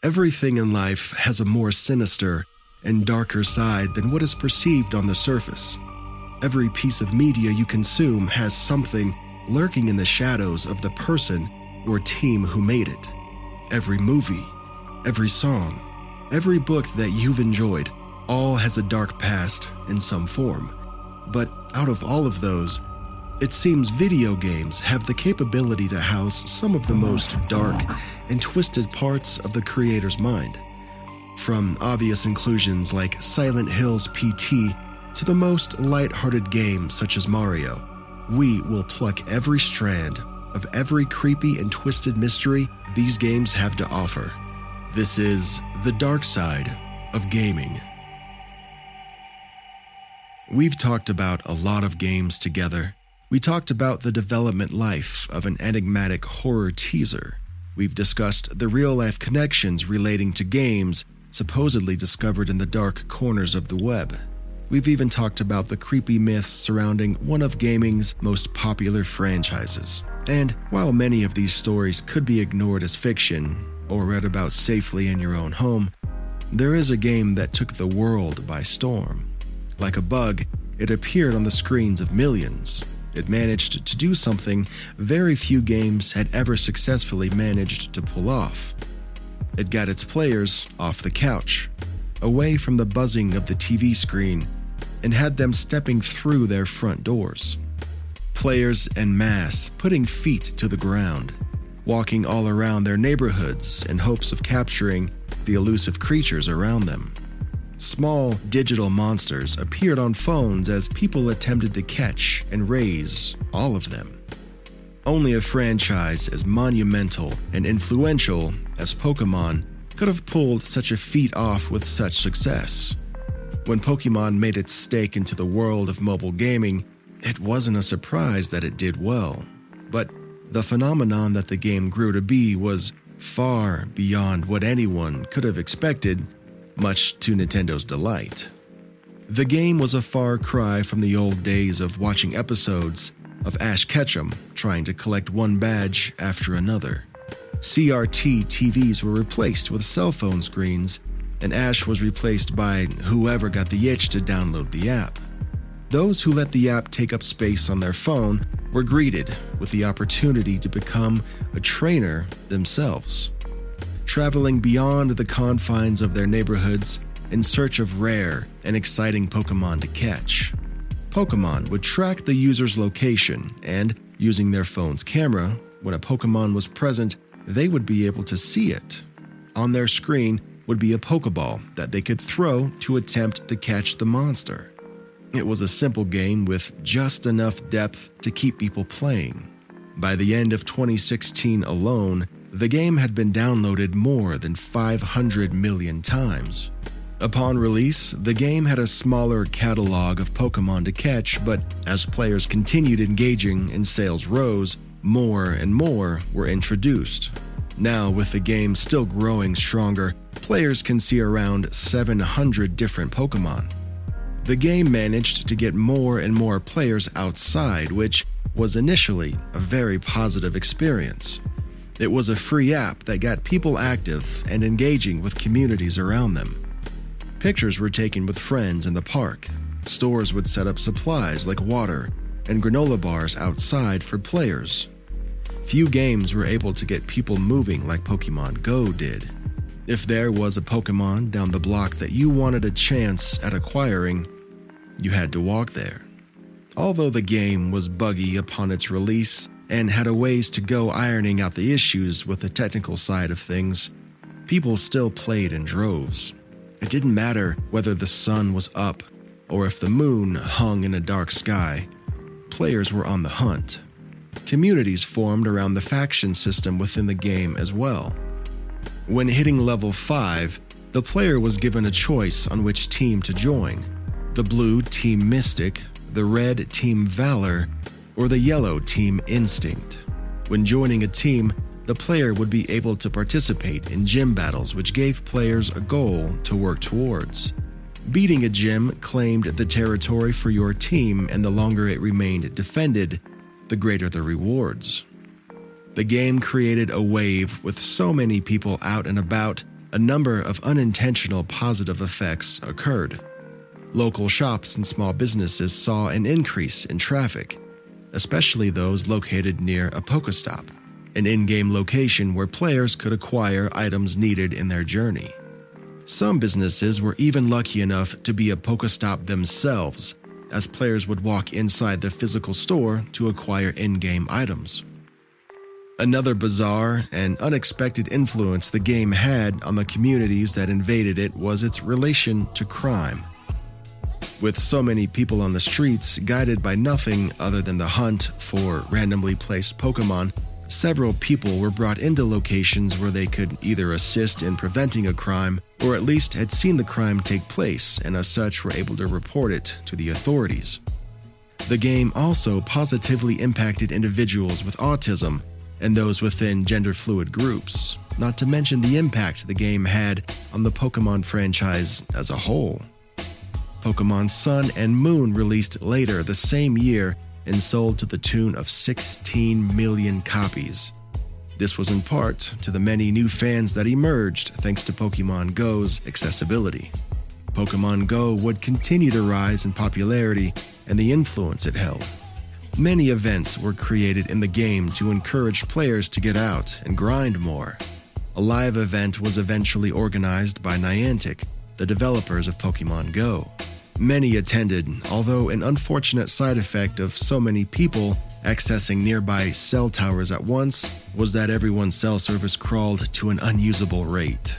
Everything in life has a more sinister and darker side than what is perceived on the surface. Every piece of media you consume has something lurking in the shadows of the person or team who made it. Every movie, every song, every book that you've enjoyed, all has a dark past in some form. But out of all of those, it seems video games have the capability to house some of the most dark and twisted parts of the creator's mind. From obvious inclusions like Silent Hills PT to the most light-hearted games such as Mario, we will pluck every strand of every creepy and twisted mystery these games have to offer. This is the dark side of gaming. We've talked about a lot of games together. We talked about the development life of an enigmatic horror teaser. We've discussed the real-life connections relating to games supposedly discovered in the dark corners of the web. We've even talked about the creepy myths surrounding one of gaming's most popular franchises. And while many of these stories could be ignored as fiction or read about safely in your own home, there is a game that took the world by storm. Like a bug, it appeared on the screens of millions. It managed to do something very few games had ever successfully managed to pull off. It got its players off the couch, away from the buzzing of the TV screen, and had them stepping through their front doors. Players en masse putting feet to the ground, walking all around their neighborhoods in hopes of capturing the elusive creatures around them. Small digital monsters appeared on phones as people attempted to catch and raise all of them. Only a franchise as monumental and influential as Pokémon could have pulled such a feat off with such success. When Pokémon made its stake into the world of mobile gaming, it wasn't a surprise that it did well. But the phenomenon that the game grew to be was far beyond what anyone could have expected, much to Nintendo's delight. The game was a far cry from the old days of watching episodes of Ash Ketchum trying to collect one badge after another. CRT TVs were replaced with cell phone screens, and Ash was replaced by whoever got the itch to download the app. Those who let the app take up space on their phone were greeted with the opportunity to become a trainer themselves, traveling beyond the confines of their neighborhoods in search of rare and exciting Pokémon to catch. Pokémon would track the user's location, and using their phone's camera, when a Pokémon was present, they would be able to see it. On their screen would be a Pokéball that they could throw to attempt to catch the monster. It was a simple game with just enough depth to keep people playing. By the end of 2016 alone, the game had been downloaded more than 500 million times. Upon release, the game had a smaller catalog of Pokémon to catch, but as players continued engaging and sales rose, more and more were introduced. Now, with the game still growing stronger, players can see around 700 different Pokémon. The game managed to get more and more players outside, which was initially a very positive experience. It was a free app that got people active and engaging with communities around them. Pictures were taken with friends in the park. Stores would set up supplies like water and granola bars outside for players. Few games were able to get people moving like Pokémon Go did. If there was a Pokémon down the block that you wanted a chance at acquiring, you had to walk there. Although the game was buggy upon its release and had a ways to go ironing out the issues with the technical side of things, people still played in droves. It didn't matter whether the sun was up or if the moon hung in a dark sky. Players were on the hunt. Communities formed around the faction system within the game as well. When hitting level 5, the player was given a choice on which team to join: the blue Team Mystic, the red Team Valor, or the yellow Team Instinct. When joining a team, the player would be able to participate in gym battles, which gave players a goal to work towards. Beating a gym claimed the territory for your team, and the longer it remained defended, the greater the rewards. The game created a wave with so many people out and about a number of unintentional positive effects occurred. Local shops and small businesses saw an increase in traffic, especially those located near a Pokestop, an in-game location where players could acquire items needed in their journey. Some businesses were even lucky enough to be a Pokestop themselves, as players would walk inside the physical store to acquire in-game items. Another bizarre and unexpected influence the game had on the communities that invaded it was its relation to crime. With so many people on the streets guided by nothing other than the hunt for randomly placed Pokemon, several people were brought into locations where they could either assist in preventing a crime or at least had seen the crime take place and as such were able to report it to the authorities. The game also positively impacted individuals with autism and those within gender-fluid groups, not to mention the impact the game had on the Pokemon franchise as a whole. Pokemon Sun and Moon released later the same year and sold to the tune of 16 million copies. This was in part to the many new fans that emerged thanks to Pokemon Go's accessibility. Pokemon Go would continue to rise in popularity and the influence it held. Many events were created in the game to encourage players to get out and grind more. A live event was eventually organized by Niantic, the developers of Pokemon Go. Many attended, although an unfortunate side effect of so many people accessing nearby cell towers at once was that everyone's cell service crawled to an unusable rate.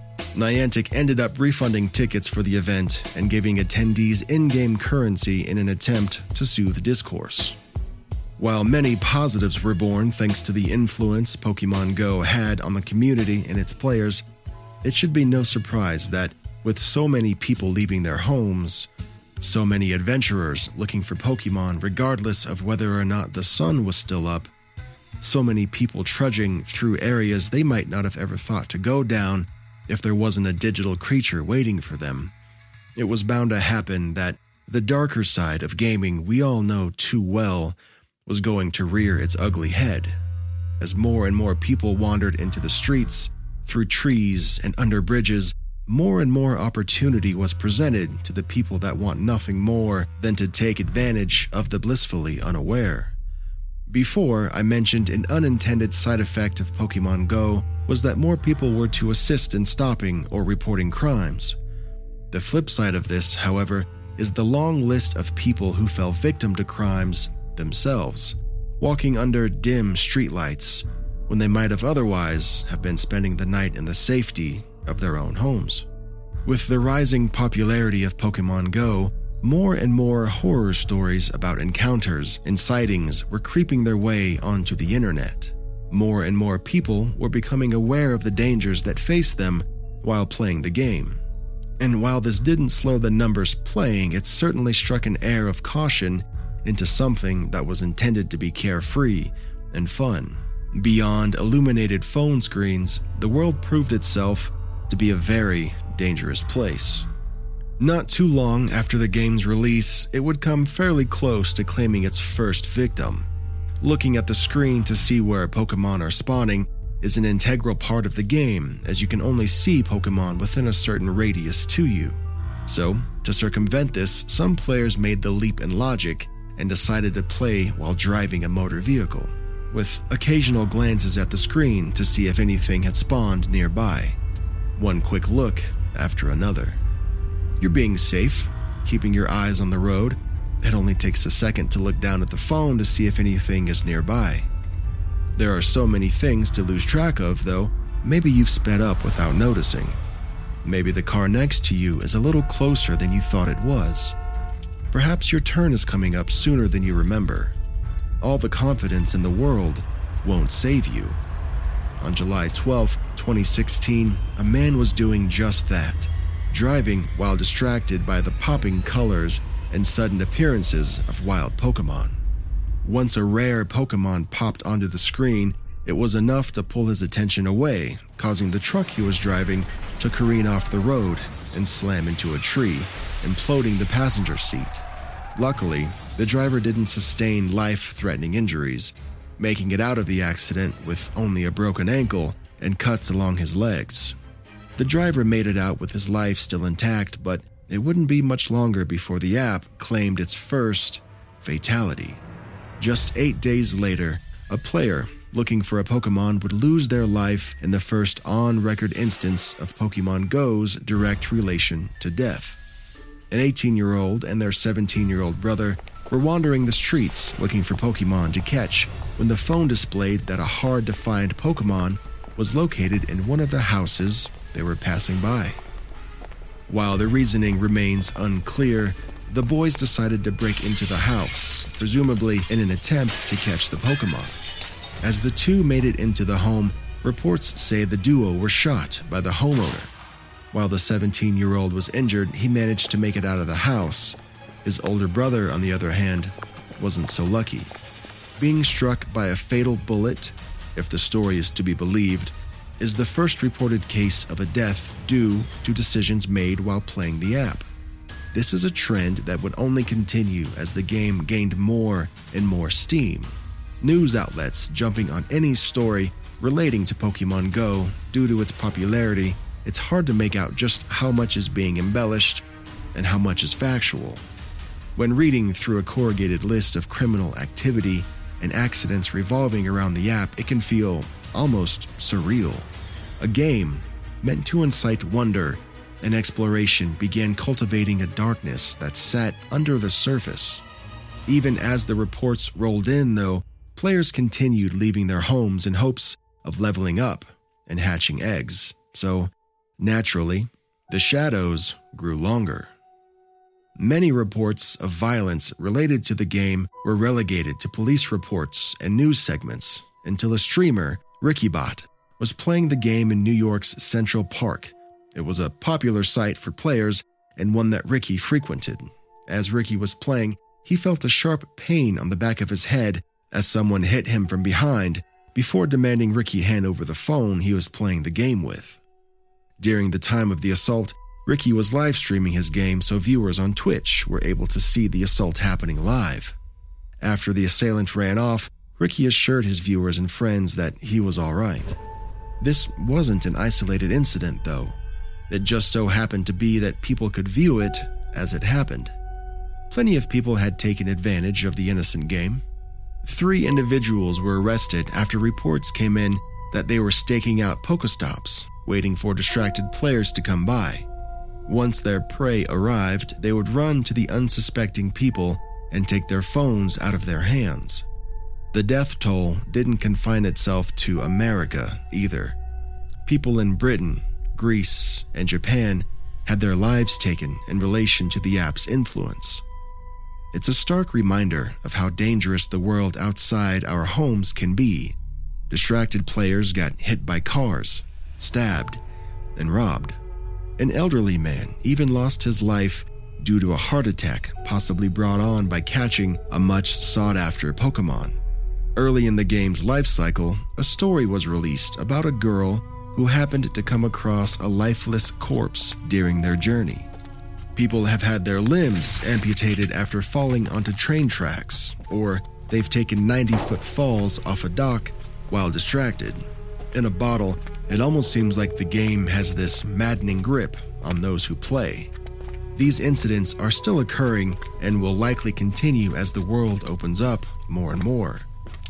Niantic ended up refunding tickets for the event and giving attendees in-game currency in an attempt to soothe discourse. While many positives were born thanks to the influence Pokemon Go had on the community and its players, it should be no surprise that with so many people leaving their homes, so many adventurers looking for Pokemon regardless of whether or not the sun was still up, so many people trudging through areas they might not have ever thought to go down if there wasn't a digital creature waiting for them, it was bound to happen that the darker side of gaming we all know too well was going to rear its ugly head. As more and more people wandered into the streets, through trees and under bridges, more and more opportunity was presented to the people that want nothing more than to take advantage of the blissfully unaware. Before, I mentioned an unintended side effect of Pokemon Go was that more people were to assist in stopping or reporting crimes. The flip side of this, however, is the long list of people who fell victim to crimes themselves, walking under dim streetlights when they might have otherwise have been spending the night in the safety of their own homes. With the rising popularity of Pokemon Go, more and more horror stories about encounters and sightings were creeping their way onto the internet. More and more people were becoming aware of the dangers that faced them while playing the game. And while this didn't slow the numbers playing, it certainly struck an air of caution into something that was intended to be carefree and fun. Beyond illuminated phone screens, the world proved itself to be a very dangerous place. Not too long after the game's release, it would come fairly close to claiming its first victim. Looking at the screen to see where Pokemon are spawning is an integral part of the game, as you can only see Pokemon within a certain radius to you. So, to circumvent this, some players made the leap in logic and decided to play while driving a motor vehicle, with occasional glances at the screen to see if anything had spawned nearby. One quick look after another. You're being safe, keeping your eyes on the road. It only takes a second to look down at the phone to see if anything is nearby. There are so many things to lose track of, though. Maybe you've sped up without noticing. Maybe the car next to you is a little closer than you thought it was. Perhaps your turn is coming up sooner than you remember. All the confidence in the world won't save you. On July 12, 2016, a man was doing just that, driving while distracted by the popping colors and sudden appearances of wild Pokemon. Once a rare Pokemon popped onto the screen, it was enough to pull his attention away, causing the truck he was driving to careen off the road and slam into a tree, imploding the passenger seat. Luckily, the driver didn't sustain life-threatening injuries, making it out of the accident with only a broken ankle and cuts along his legs. The driver made it out with his life still intact, but it wouldn't be much longer before the app claimed its first fatality. Just 8 days later, a player looking for a Pokemon would lose their life in the first on-record instance of Pokemon Go's direct relation to death. An 18-year-old and their 17-year-old brother were wandering the streets looking for Pokemon to catch when the phone displayed that a hard-to-find Pokemon was located in one of the houses they were passing by. While the reasoning remains unclear, the boys decided to break into the house, presumably in an attempt to catch the Pokemon. As the two made it into the home, reports say the duo were shot by the homeowner. While the 17-year-old was injured, he managed to make it out of the house. His older brother, on the other hand, wasn't so lucky. Being struck by a fatal bullet, if the story is to be believed, is the first reported case of a death due to decisions made while playing the app. This is a trend that would only continue as the game gained more and more steam. News outlets jumping on any story relating to Pokemon Go due to its popularity, it's hard to make out just how much is being embellished and how much is factual. When reading through a corrugated list of criminal activity and accidents revolving around the app, it can feel almost surreal. A game meant to incite wonder and exploration began cultivating a darkness that sat under the surface. Even as the reports rolled in, though, players continued leaving their homes in hopes of leveling up and hatching eggs. So, naturally, the shadows grew longer. Many reports of violence related to the game were relegated to police reports and news segments until a streamer, RickyBot, was playing the game in New York's Central Park. It was a popular site for players and one that Ricky frequented. As Ricky was playing, he felt a sharp pain on the back of his head as someone hit him from behind before demanding Ricky hand over the phone he was playing the game with. During the time of the assault, Ricky was live streaming his game so viewers on Twitch were able to see the assault happening live. After the assailant ran off, Ricky assured his viewers and friends that he was all right. This wasn't an isolated incident, though. It just so happened to be that people could view it as it happened. Plenty of people had taken advantage of the innocent game. 3 individuals were arrested after reports came in that they were staking out Pokestops, waiting for distracted players to come by. Once their prey arrived, they would run to the unsuspecting people and take their phones out of their hands. The death toll didn't confine itself to America either. People in Britain, Greece, and Japan had their lives taken in relation to the app's influence. It's a stark reminder of how dangerous the world outside our homes can be. Distracted players got hit by cars, stabbed, and robbed. An elderly man even lost his life due to a heart attack possibly brought on by catching a much sought-after Pokemon. Early in the game's life cycle, a story was released about a girl who happened to come across a lifeless corpse during their journey. People have had their limbs amputated after falling onto train tracks, or they've taken 90-foot falls off a dock while distracted. In a bottle, it almost seems like the game has this maddening grip on those who play. These incidents are still occurring and will likely continue as the world opens up more and more.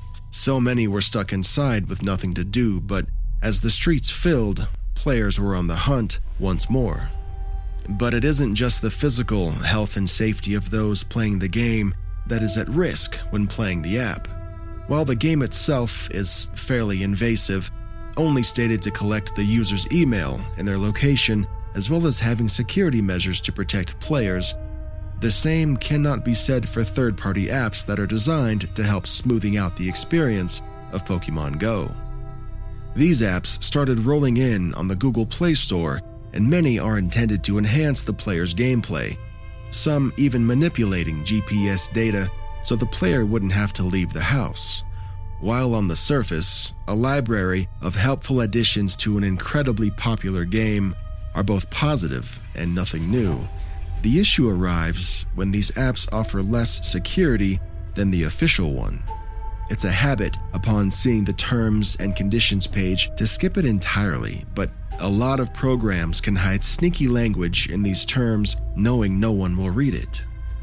So many were stuck inside with nothing to do, but as the streets filled, players were on the hunt once more. But it isn't just the physical health and safety of those playing the game that is at risk when playing the app. While the game itself is fairly invasive, only stated to collect the user's email and their location, as well as having security measures to protect players, the same cannot be said for third-party apps that are designed to help smoothing out the experience of Pokemon Go. These apps started rolling in on the Google Play Store, and many are intended to enhance the player's gameplay, some even manipulating GPS data so the player wouldn't have to leave the house. While on the surface, a library of helpful additions to an incredibly popular game are both positive and nothing new, the issue arrives when these apps offer less security than the official one. It's a habit upon seeing the terms and conditions page to skip it entirely, but a lot of programs can hide sneaky language in these terms knowing no one will read it.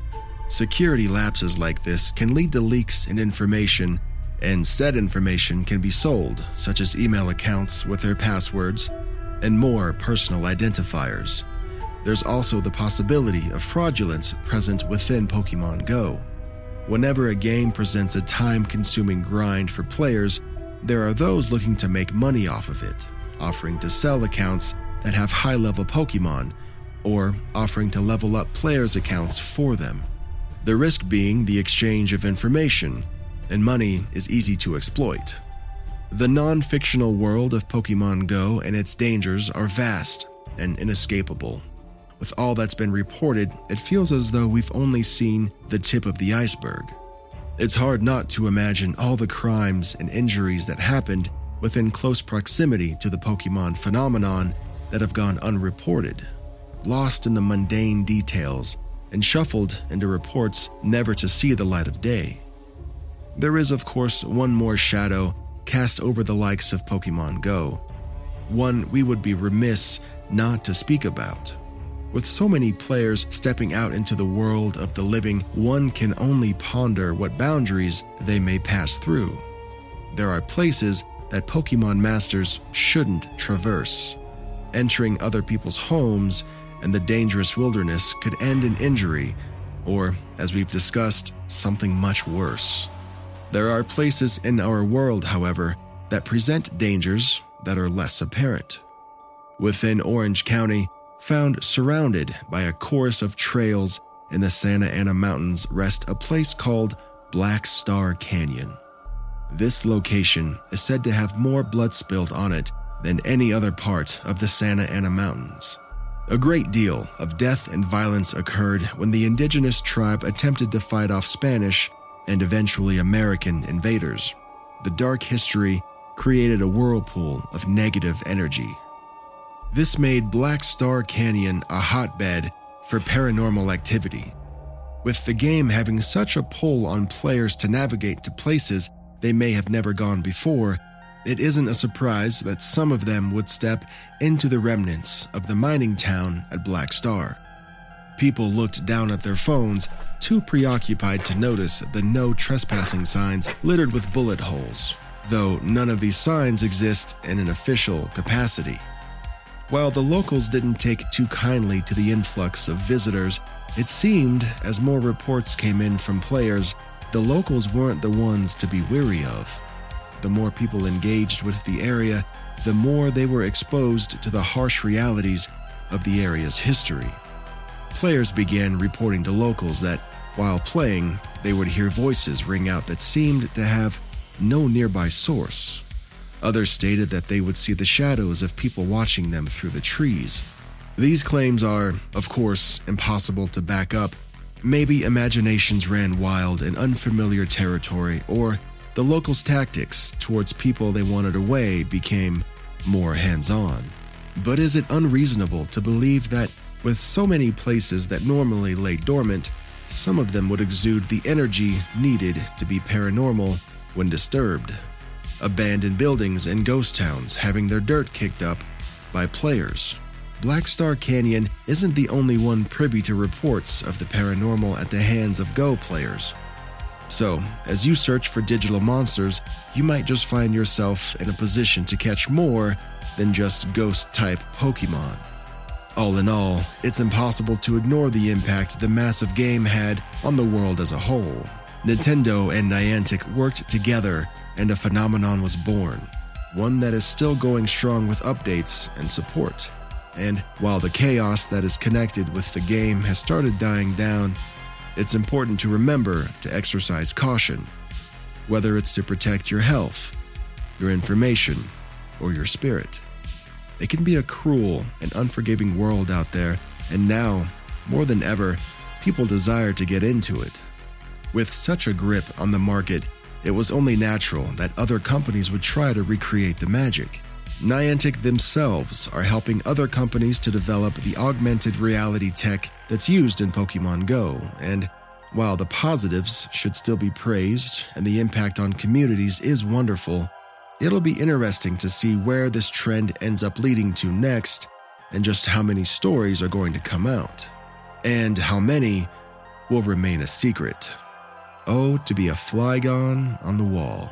Security lapses like this can lead to leaks in information, and said information can be sold, such as email accounts with their passwords and more personal identifiers. There's also the possibility of fraudulence present within Pokemon Go. Whenever a game presents a time-consuming grind for players, there are those looking to make money off of it, offering to sell accounts that have high-level Pokemon, or offering to level up players' accounts for them. The risk being the exchange of information, and money is easy to exploit. The non-fictional world of Pokemon Go and its dangers are vast and inescapable. With all that's been reported, it feels as though we've only seen the tip of the iceberg. It's hard not to imagine all the crimes and injuries that happened within close proximity to the Pokemon phenomenon that have gone unreported, lost in the mundane details, and shuffled into reports never to see the light of day. There is, of course, one more shadow cast over the likes of Pokemon Go, one we would be remiss not to speak about. With so many players stepping out into the world of the living, one can only ponder what boundaries they may pass through. There are places that Pokemon masters shouldn't traverse. Entering other people's homes and the dangerous wilderness could end in injury, or, as we've discussed, something much worse. There are places in our world, however, that present dangers that are less apparent. Within Orange County, found surrounded by a chorus of trails in the Santa Ana Mountains, rests a place called Black Star Canyon. This location is said to have more blood spilled on it than any other part of the Santa Ana Mountains. A great deal of death and violence occurred when the indigenous tribe attempted to fight off Spanish and eventually American invaders. The dark history created a whirlpool of negative energy. This made Black Star Canyon a hotbed for paranormal activity. With the game having such a pull on players to navigate to places they may have never gone before, it isn't a surprise that some of them would step into the remnants of the mining town at Black Star. People looked down at their phones, too preoccupied to notice the no trespassing signs littered with bullet holes, though none of these signs exist in an official capacity. While the locals didn't take too kindly to the influx of visitors, it seemed as more reports came in from players, the locals weren't the ones to be weary of. The more people engaged with the area, the more they were exposed to the harsh realities of the area's history. Players began reporting to locals that, while playing, they would hear voices ring out that seemed to have no nearby source. Others stated that they would see the shadows of people watching them through the trees. These claims are, of course, impossible to back up. Maybe imaginations ran wild in unfamiliar territory, or the locals' tactics towards people they wanted away became more hands-on. But is it unreasonable to believe that with so many places that normally lay dormant, some of them would exude the energy needed to be paranormal when disturbed? Abandoned buildings and ghost towns having their dirt kicked up by players. Black Star Canyon isn't the only one privy to reports of the paranormal at the hands of Go players. So, as you search for digital monsters, you might just find yourself in a position to catch more than just ghost-type Pokemon. All in all, it's impossible to ignore the impact the massive game had on the world as a whole. Nintendo and Niantic worked together and a phenomenon was born, one that is still going strong with updates and support. And while the chaos that is connected with the game has started dying down, it's important to remember to exercise caution, whether it's to protect your health, your information, or your spirit. It can be a cruel and unforgiving world out there, and now, more than ever, people desire to get into it. With such a grip on the market, it was only natural that other companies would try to recreate the magic. Niantic themselves are helping other companies to develop the augmented reality tech that's used in Pokemon Go, and while the positives should still be praised and the impact on communities is wonderful, It'll be interesting to see where this trend ends up leading to next, and just how many stories are going to come out, and how many will remain a secret. Oh, to be a Flygon on the wall.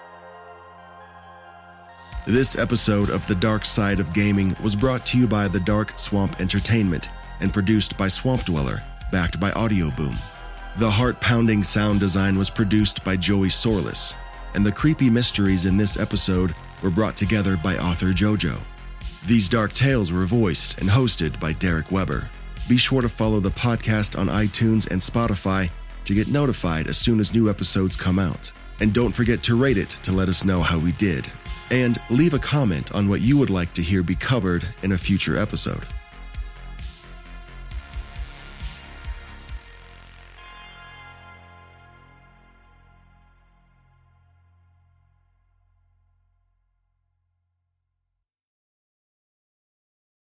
This episode of The Dark Side of Gaming was brought to you by The Dark Swamp Entertainment and produced by Swamp Dweller, backed by Audio Boom. The heart-pounding sound design was produced by Joey Sorless, and the creepy mysteries in this episode were brought together by author JoJo. These dark tales were voiced and hosted by Derek Weber. Be sure to follow the podcast on iTunes and Spotify to get notified as soon as new episodes come out. And don't forget to rate it to let us know how we did. And leave a comment on what you would like to hear be covered in a future episode.